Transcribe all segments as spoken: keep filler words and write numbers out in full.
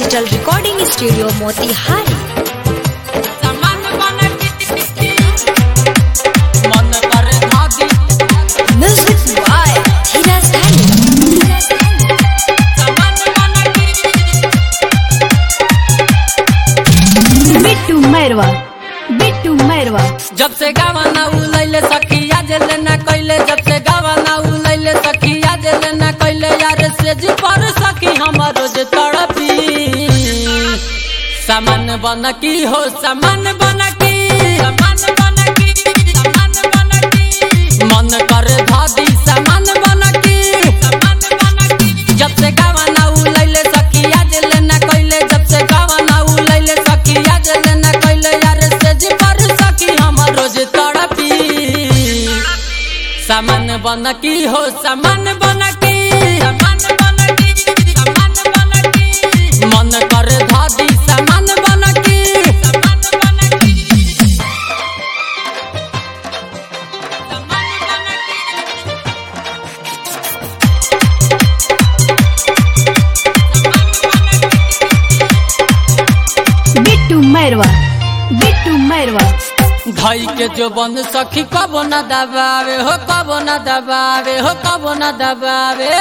Digital recording studio Motihari. Music by Dheeraj Dhani. Bittu Mairwa Bittu Mairwa जब से गावा ना उलैले सखिया जेले ना कइले, जब से गावा ना उलैले सखिया जेले ना कइले, यार से जी पर सखी हमर रोज तड़पी। सामान बन की हो सामान बन की, सामान बन की, सामान बन की, मन कर धादी सामान बन की, सामान बन की। जब से गावा ना उलैले सखिया जेले ना कइले, जब से गावा ना उलैले सखिया जेले ना कइले, यार से जी पर सखी हमर रोज तड़पी। सामान बन की हो सामान बन की, सामान बन की, सामान बन की, मन कर धादी सामान बन की, सामान बन की, सामान बन की। बिट्टू मैरवा बिट्टू मैरवा भाई के जो बंद सखी कबो न दबावे हो, कबो न दबावे हो, कबो न दबावे।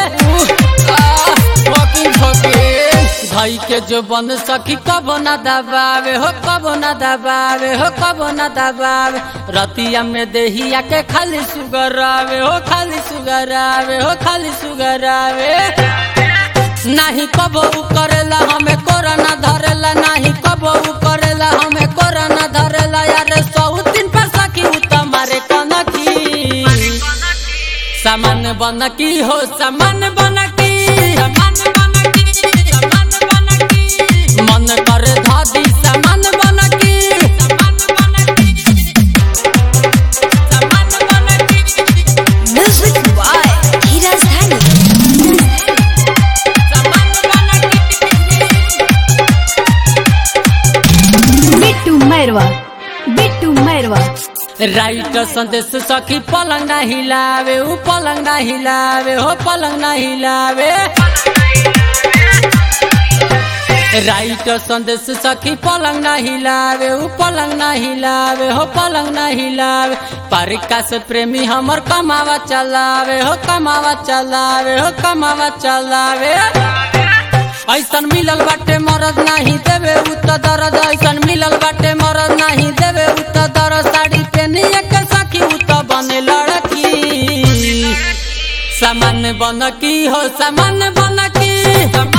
भाई के जो बंद सखी कबो न दबावे हो, कबो न दबावे हो, कबो न दबावे। रतिया में देहिया के खाली सुगरावे हो, खाली सुगरावे हो, खाली सुगरावे। नहीं कबो करेला हमें कोरोना धरेला, नहीं कबो करेला हमें कोरोना धरेला, यार सौ दिन पर सखी तुम्हारे कनकी। सामान बन की हो सामान बन की, सामान बन की, सामान बन की, मन कर धादी सामान बन की, सामान बन की, सामान बन की। Music by Dheeraj Dhani. Bittu Mairwa Bittu Mairwa write संदेश सखी पलंग ना हिलावे, ऊ पलंग ना हिलावे हो, पलंग ना हिलावे। राइट संदेश सखी पलंग ना हिलावे, ऊ पलंग ना हिलावे हो, पलंग ना हिलावे। परिका से प्रेमी हमर कमावा चलावे हो, कमावा चलावे हो, कमावा चलावे। ऐसन मिलल बाटे मरद नहीं देवे उत दर्द, ऐसन मिलल बाटे मरद नहीं देवे उत दर्द। साड़ी पहनी एक सखी उत बने लड़की। सामान बन की हो सामान बन की।